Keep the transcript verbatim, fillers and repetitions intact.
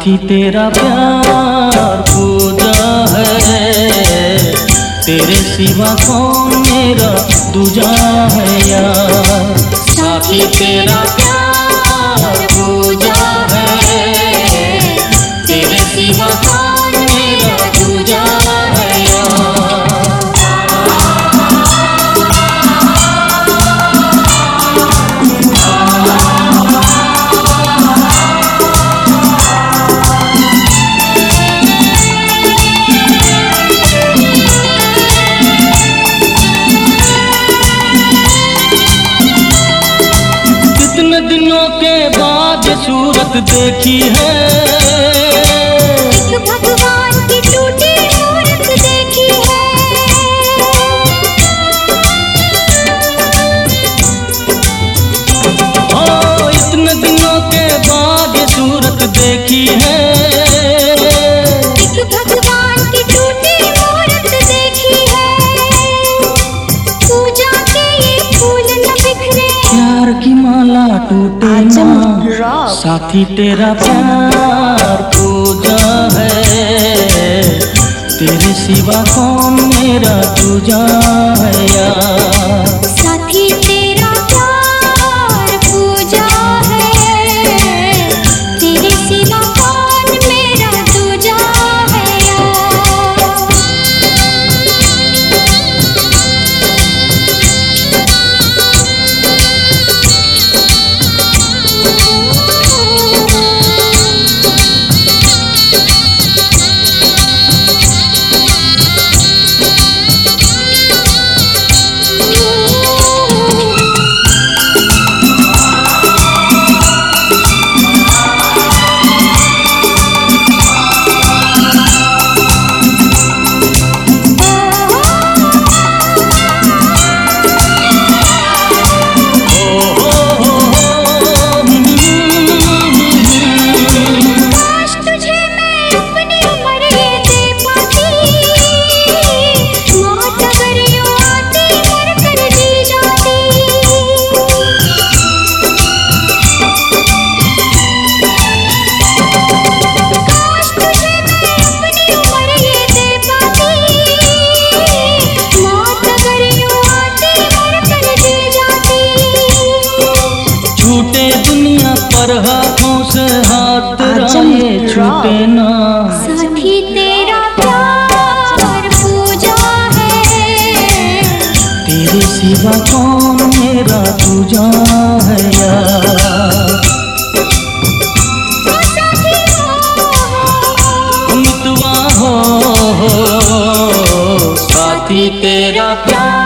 साथी तेरा प्यार पूजा है, तेरे सिवा कौन मेरा दूजा है यार। साथी तेरा प्यार पूजा है, तेरे सिवा कौन मेरा दूजा है यार। कितने दिनों के बाद सूरत देखी है, एक भगवान की टूटी मूरत देखी है। ओ इतने दिनों के बाद सूरत देखी है, एक भगवान की टूटी मूरत देखी है। पूजा के ये फूल न बिखरे, प्यार की माला टूटे ना। साथी तेरा प्यार पूजा है, तेरे सिवा कौन मेरा दूजा है यार। साथी तेरा प्यार पूजा है, तेरे सिवा कौन मेरा दूजा है यार। पर हाथों से हाथ राहे छूटे ना। साथी तेरा प्यार पूजा है, तेरे सिवा कौन मेरा दूजा है यार। साथी हो मितवा हो, साथी तेरा प्यार